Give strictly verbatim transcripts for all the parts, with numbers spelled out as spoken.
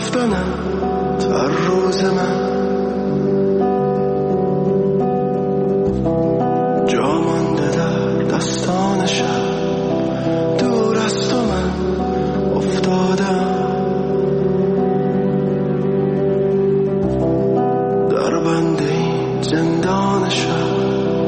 گفتنت هر روز من جا مانده در دستان شب، دور از تو من افتادم در بند این زندان شب.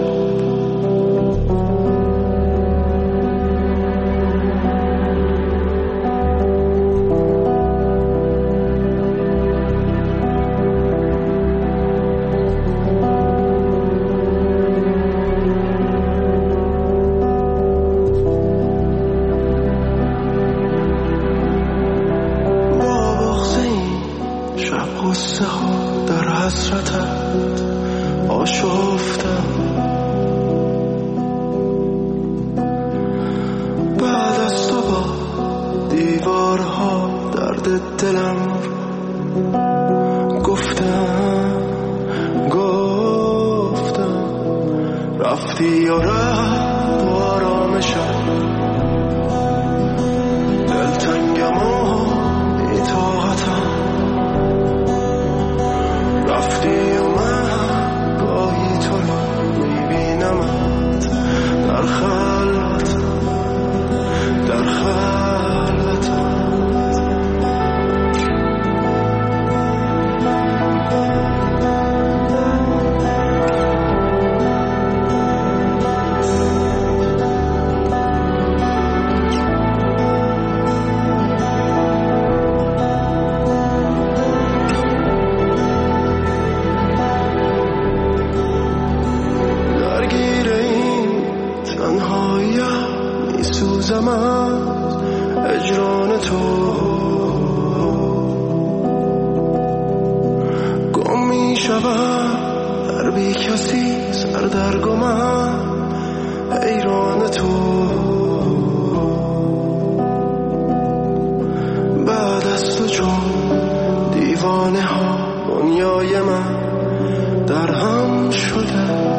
قصه ها در حسرتت آشفتم، بعد از تو با دیوارها درد دلم گفتم گفتم رفتی و رفت و آرامشم، دلتنگم و بی‌طاقتم، رفتی و من گاهی تو رو میبینمت در خلوتم در خلوتم. میسوزم از اجران تو، گم میشوم در بی کسی سردرگمم حیران تو، بعد از تو چون دیوانه ها دنیای من در هم شده،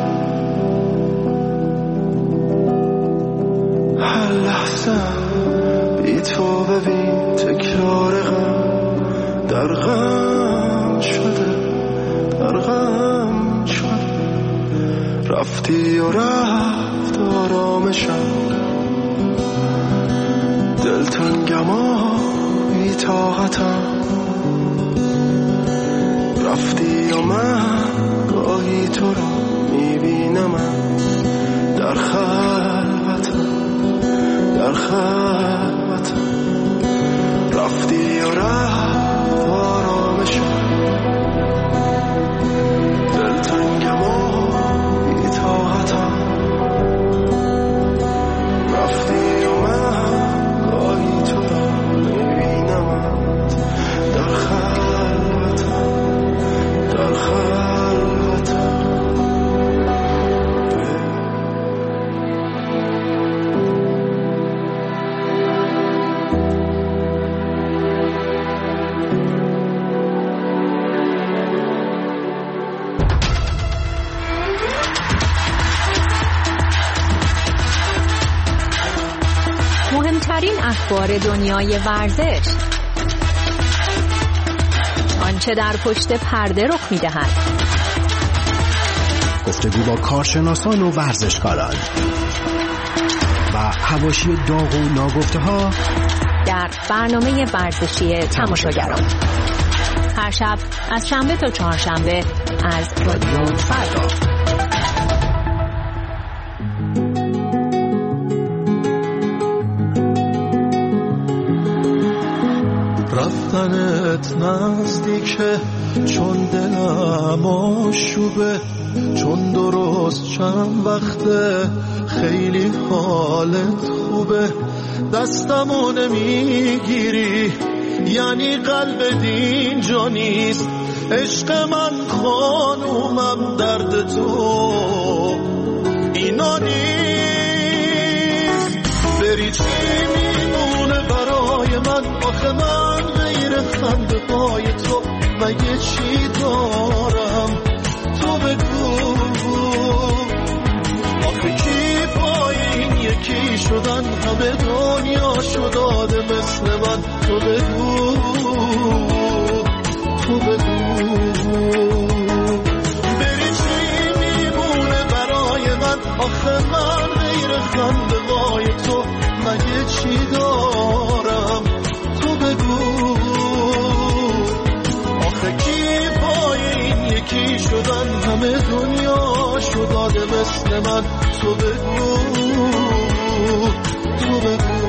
هر لحظه بی تو ببین تکرار غم در غم شده در غم شده، رفتی و رفت آرامشم، دلتنگم و بی‌طاقتم، رفتی و من گاهی تو رو میبینم در خلوتم در خلوتم، رفتی و رفت آرامشم، دلتنگم و بی‌طاقتم، رفتی و من گاهی تو را میبینم در خلوتم در خلوتم. مهمترین اخبار دنیای ورزش، آنچه در پشت پرده رخ می‌دهد، گفتگو با کارشناسان و ورزشکاران و حواشی داغ و ناگفته‌ها در برنامه ورزشی تماشاگران، هر شب از شنبه تا چهارشنبه از رادیو فردا. رفتنت نزدیکه چون دلم آشوبه، چون درست چند وقته خیلی حالت خوبه، دستمو نمیگیری یعنی قلب دینجا نیست، عشق من خانومم درد تو اینا نیست، بری چی میمونه برای من، آخه من غیر خنده پای تو مگه چی دارم، تو بگو آخه کی پای این یکی شدن، همه دنیا شداده مثل من، تو بگو مثل من تو بگو تو بگو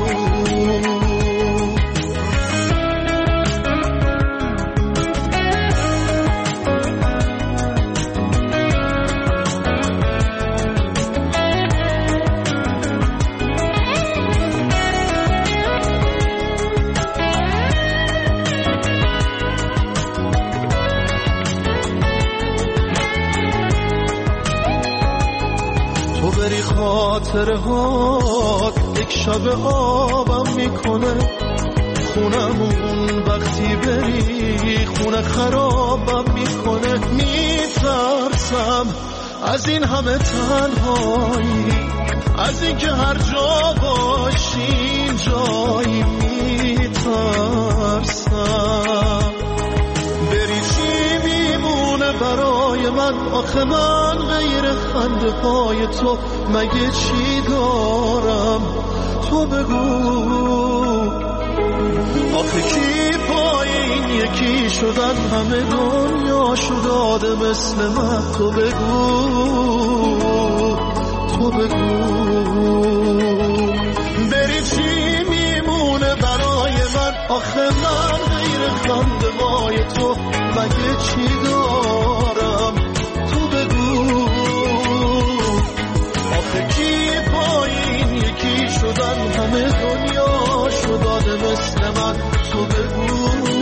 خاطرهات یک شب آبم میکنه خونمون وقتی بری خونه خرابم میکنه میترسم از این همه تنهایی از این که هر جا باشی جایی میترسم بری چی میمونه برای من آخه من غیر خنده پای تو مگه چی دارم تو بگو آخه کی پای این یکی شدن همه دنیا شداده مثل من تو بگو تو بگو بری چی میمونه برای من آخه من غیر خنده پای تو مگه چی دارم تو بگو آخه کی پایین یکی شدن همه دنیا شداده مثل من تو بگو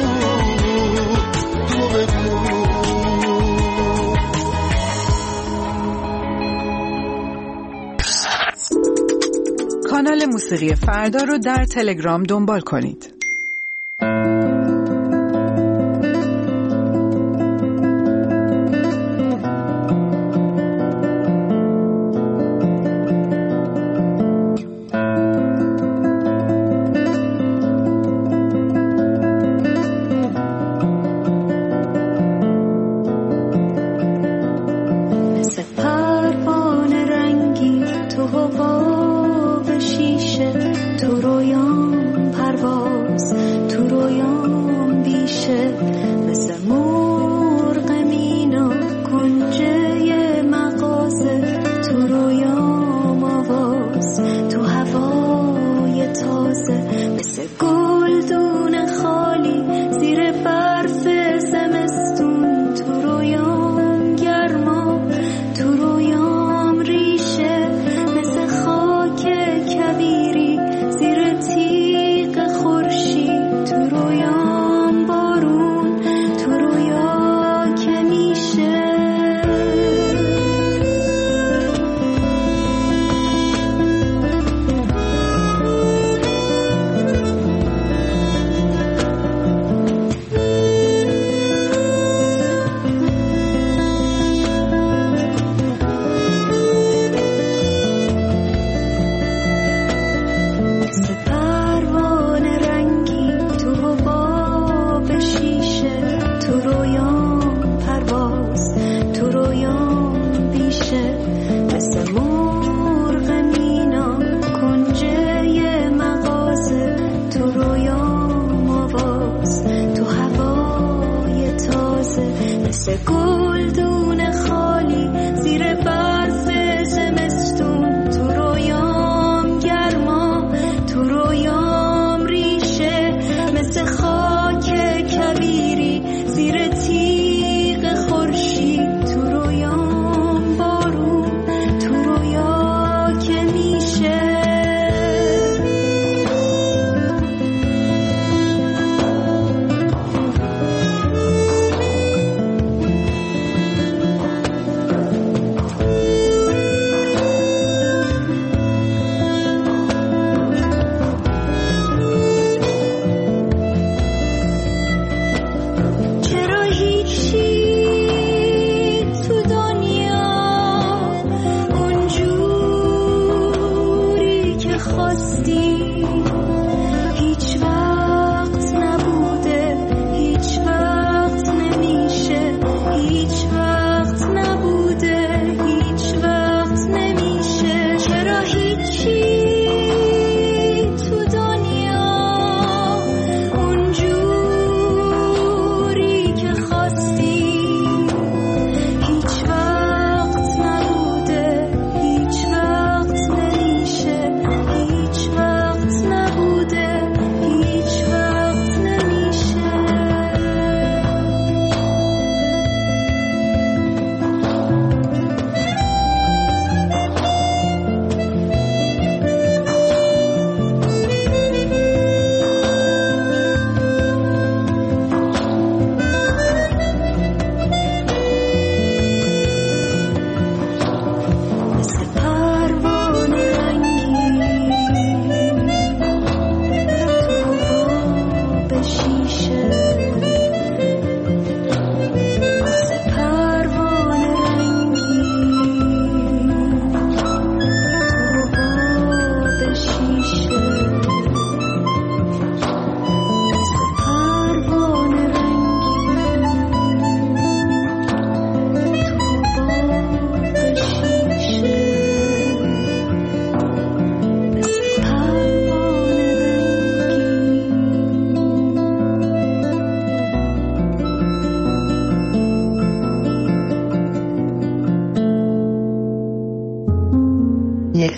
تو بگو کانال موسیقی فردا رو در تلگرام دنبال کنید.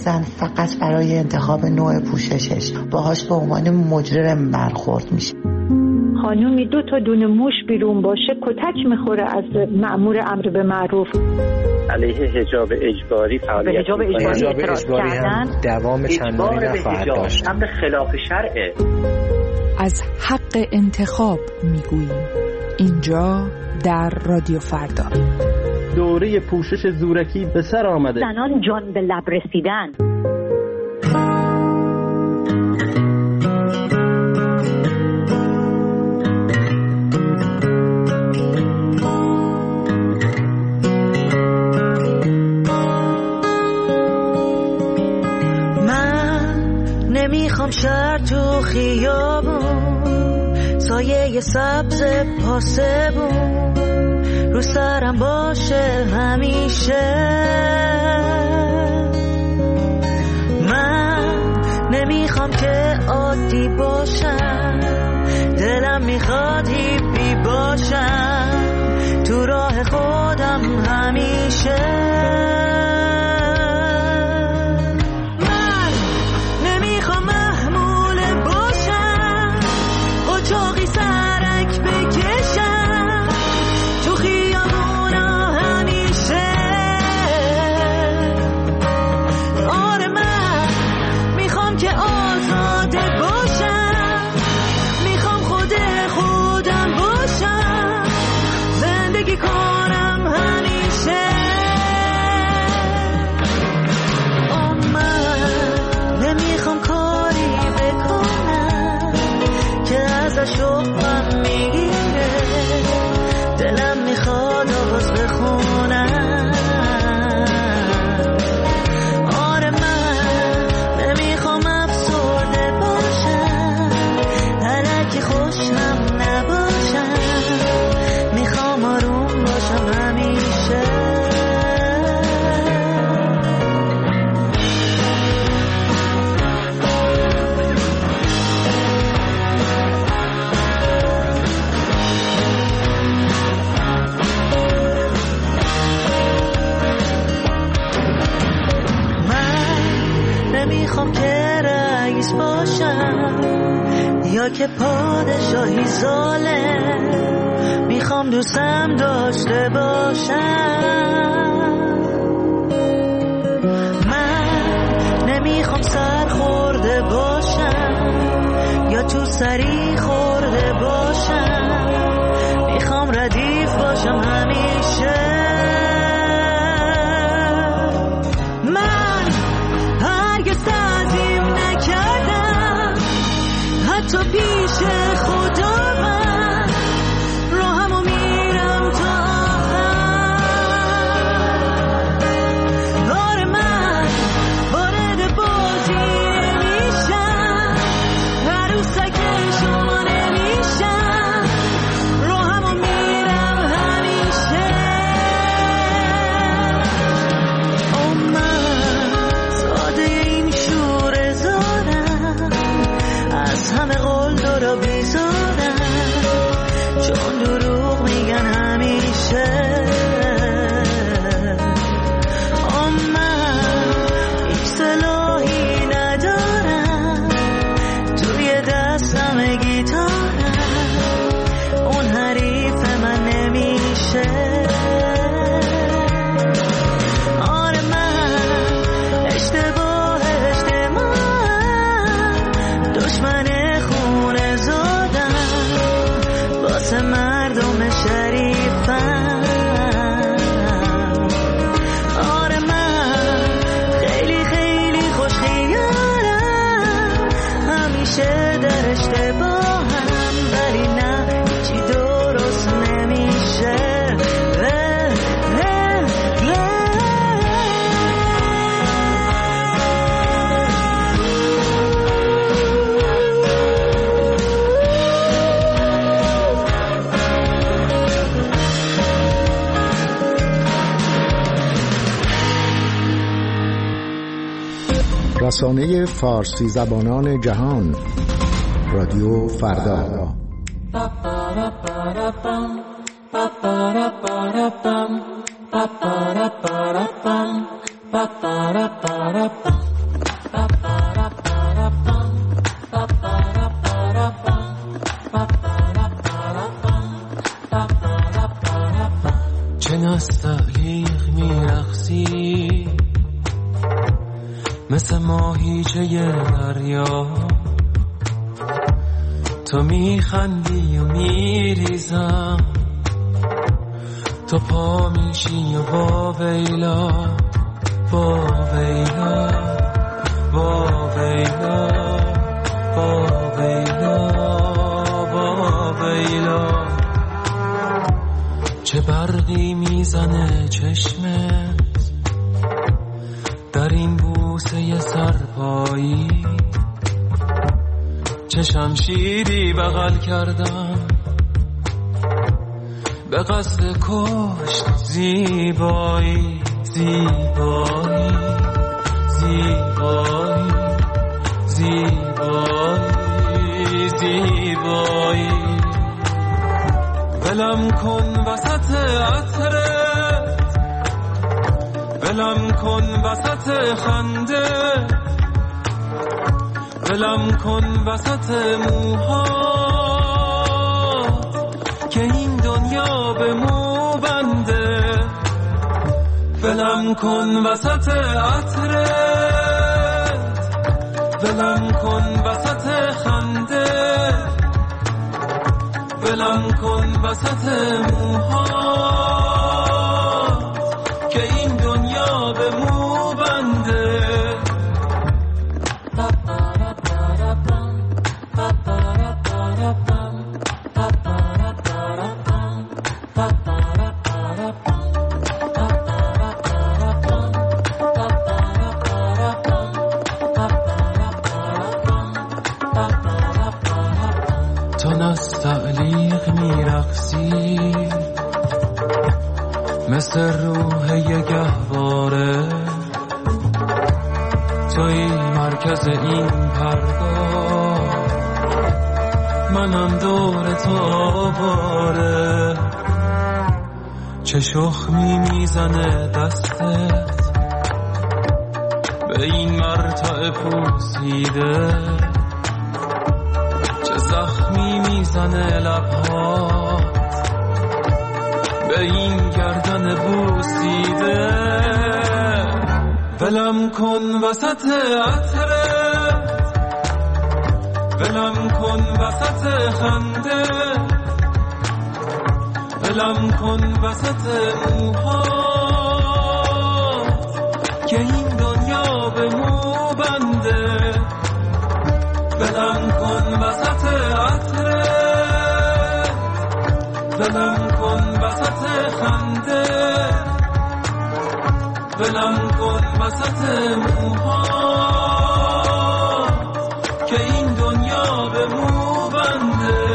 زن فقط برای انتخاب نوع پوششش باهاش به عنوان مجرم برخورد میشه. خانومی دو تا دونه موش بیرون باشه کتک میخوره از مأمور امر به معروف. علیه حجاب اجباری فعالیت حجاب اجباری اعتراض کردن، دوام چندانی نخواهد داشت. امر خلاف شرعه. از حق انتخاب میگوییم اینجا در رادیو فردا. دوره پوشش زورکی به سر آمده. زنان جان به لب رسیدن. نمیخوام شهر تو خیابون، سایه سبز پاسبون رو سرم باشه همیشه. من نمیخوام که عادی باشم، دلم میخواد هیپی باشم تو راه خودم همیشه. شوقم میگیره، دلم میخواد آواز بخونم. آره من نمیخوام افسرده باشم، الکی خوشم نباشم، میخوام آروم باشم همیشه. نمیخوام که رئیس باشم یا که پادشاهی ظالم، میخوام دوستم داشته باشم. من نمیخوام سر خورده باشم یا تو سری خورده باشم، میخوام ردیف باشم همیشه. تو پیش خدا من راهمو میرم تا آخر. آره من وارد بازی نمیشم، عروسک شما نمیشم، راهمو میرم همیشه. او من ساده این شور زارم، از همه قول دارا بیزارم، چون دروغ میگن همیشه. آم من هیچ سلاحی ندارم، توی دستم گیتارم، اون حریف من نمیشه. آره من اشتباه اشتباه دشمن خونه زادم، واسه مردم شریفم. آره من خیلی خیلی خوش خیالم، همیشه در اشتباهم، ولی نه هیچی درست نمیشه. رسانه فارسی زبانان جهان، رادیو فردا. نستعلیق میرقصی مثل ماهیچه دریا، تو میخندی و میریزم، تو پا میشی و با ویلا با ویلا با ویلا با ویلا با ویلا. چه برقی میزنه چشمت در این بوسه سرپایی، چه شمشیری بغل کردم به قصد کشت زیبایی زیبایی زیبایی زیبایی زیبایی. ولم کن وسط عطرت، ولم کن وسط خنده، ولم کن وسط موهات که این دنیا به مو بنده. ولم کن وسط عطرت، ولم کن وسط خنده، ولم کن وسط موهات که این دنیا به مو بنده. تو نستعلیق میرقصی مثل روح یه گهواره، توی مرکز این پرگاه، منم دور تو آواره. چه شخمی میزنه دستت به این مرتع پوسیده، چه زخمی میزنه لبهات به این گردن بوسیده. ولم کن وسط عطرت، ولم کن وسط خنده، ولم کن وسط موهات که این دنیا به مو بنده. ولم کن وسط عطرت، ولم کن وسط خنده، ولم کن وسط موهات که این دنیا به مو بنده.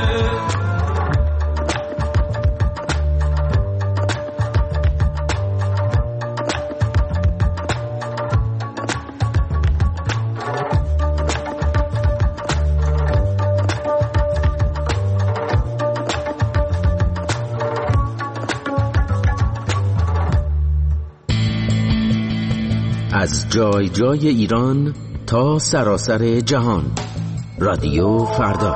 از جای جای ایران تا سراسر جهان، رادیو فردا.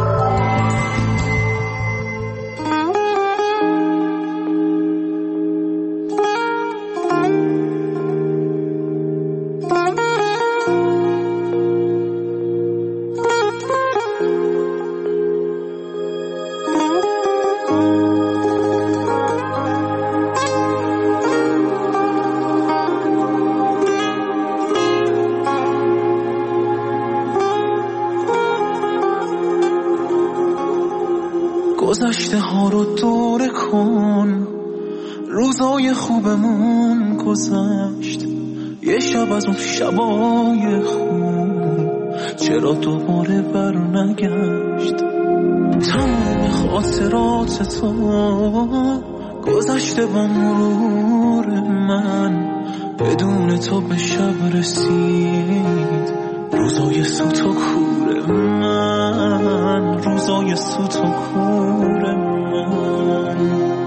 گذشته ها رو دوره کن، روزای خوبمون گذشت، یه شب از اون شبای خوب چرا دوباره بر نگشت. تمام خاطرات تو گذشته با مرور من، بدون تو به شب رسید روزای سوت و کور من، روزای سوت و کور من.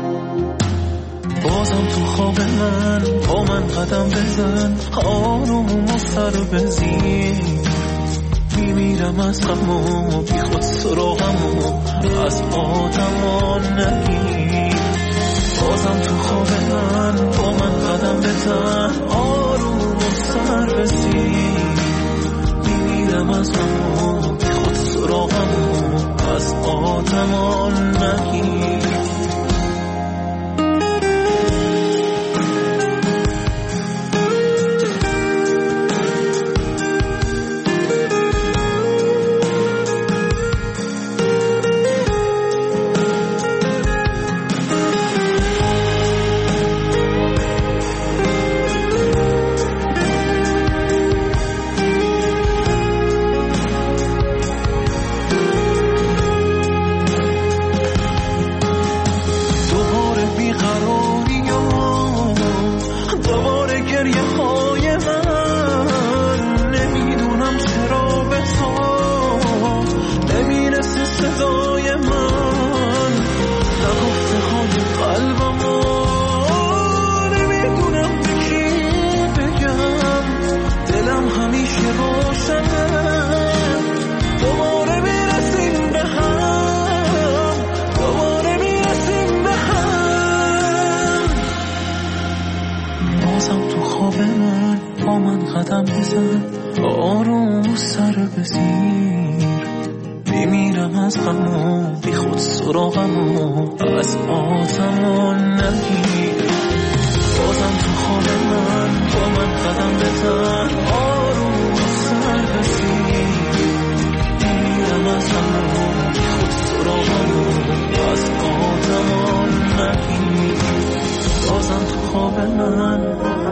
بازم تو خواب من با من قدم بزن، آروم و سر بزیر، میمیرم از غم و بی خود سراغم و از آدم ها نگیر. بازم تو خواب من بزن آروم و سر بزیر میمیرم از غم بی خود سراغم از آدمان نگیر آروم سر بزیر میمیرم از غم بی خود سراغم از آسمان نگیر بازم تو خواب من با من قدم بزن آروم سر بزیر میمیرم از غم بی خود سراغم از آسمان نگیر بازم تو خواب من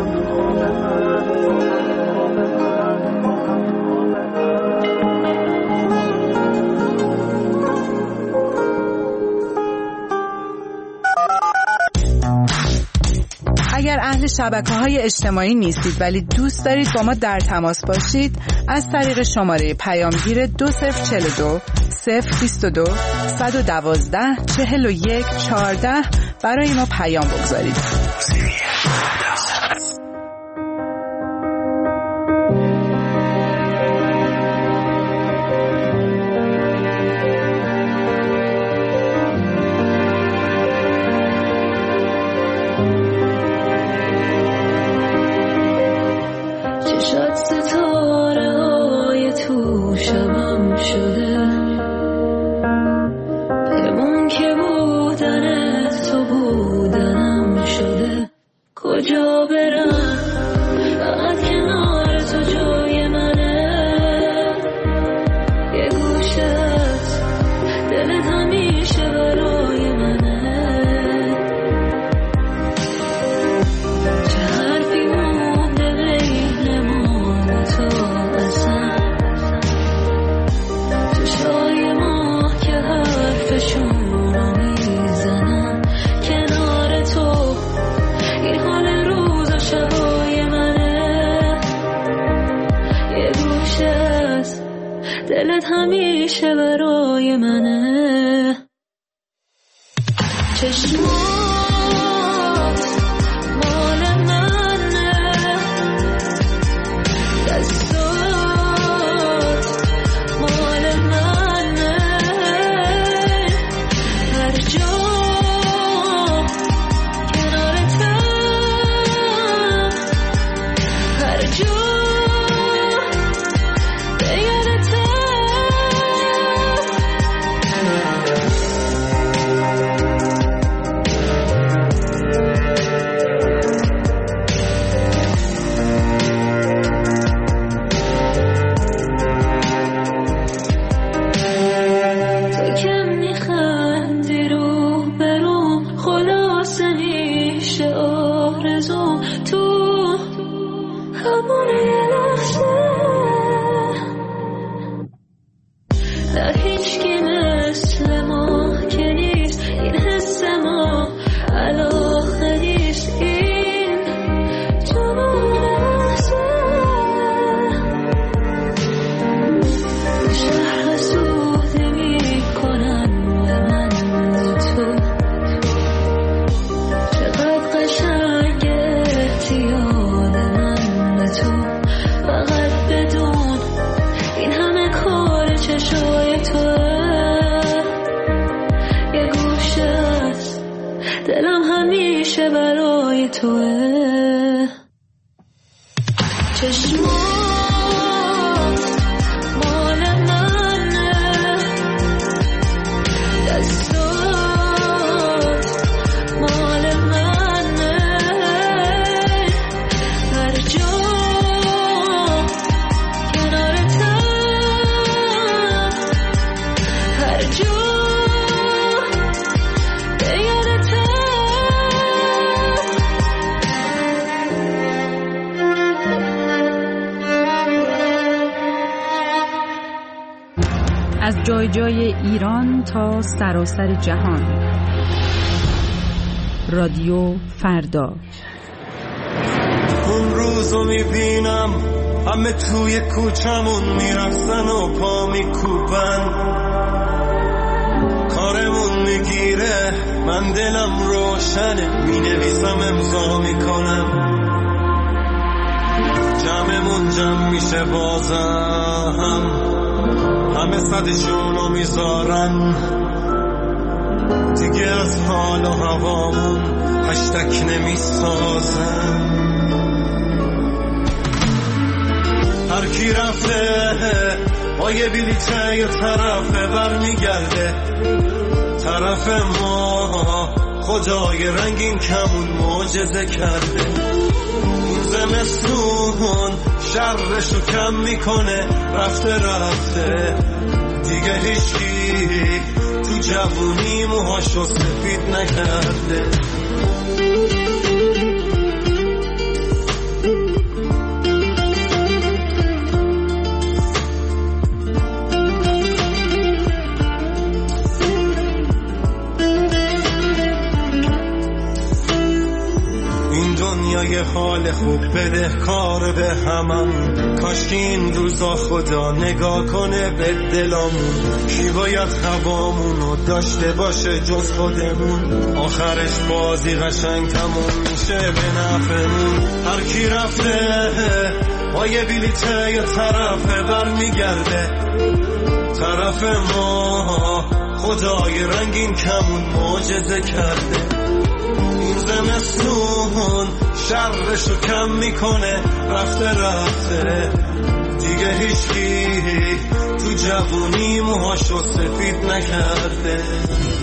اگر اهل شبکه‌های اجتماعی نیستید ولی دوست دارید با ما در تماس باشید از طریق شماره پیامگیر دو صفر چهل و دو صفر بیست و دو صد و دوازده چهل و یک چهارده برای ما پیام بگذارید. دلت همیشه برای منه چشمات مال منه دستات مال منه هر جا کنارتم هر جا دلم همیشه برای توه. چشمات مال منه، دستات مال منه، هر جا کنارتم، هر جا به یادتم. از جای جای ایران تا سراسر جهان، رادیو فردا. اون روزو میبینم همه توی کوچمون میرقصن و پا میکوبن، کارمون میگیره من دلم روشنه، مینویسم امضا میکنم، جمعمون جمع میشه بازم، همه صدشونو میذارن، دیگه از حال و هوامون هشتک نمیسازن. هر کی رفته با یه بلیته یه طرفه برمیگرده، طرف ما خدای رنگین کمون معجزه کرده. این زمستون شرشو کم میکنه، رفته رفته دیگه هیچی تو جوونی موهاشو سفید نکرده. یه حال خوب بده کار به همم، کاش که این روزا خدا نگاه کنه به دلامون. کی باید هوامونو داشته باشه جز خودمون، آخرش بازی قشنگ تموم میشه به نفعمون. هر کی رفته با یه بلیته یه طرفه برمیگرده، طرف ما خدای رنگین کمون معجزه کرده. این زمستون شرشو کم میکنه، رفته رفته دیگه هیچکی تو جوونی موهاشو سفید نکرده.